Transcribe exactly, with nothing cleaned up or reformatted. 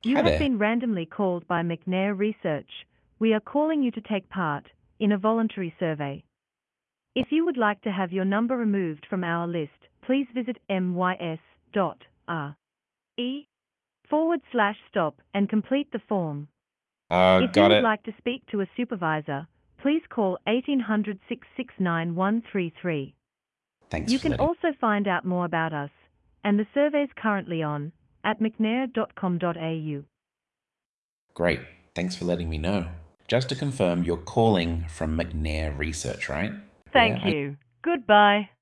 You Hi have there. been randomly called by McNair Research. We are calling you to take part in a voluntary survey. If you would like to have your number removed from our list, please visit mys.re forward slash stop and complete the form. Uh, If you got would it. like to speak to a supervisor, please call eighteen hundred, six six nine, one three three. Thanks You for can letting. also find out more about us and the surveys currently on at mcnair dot com dot a u. Great. Thanks for letting me know. Just to confirm, you're calling from McNair Research, right? Yeah, Thank I you. Goodbye.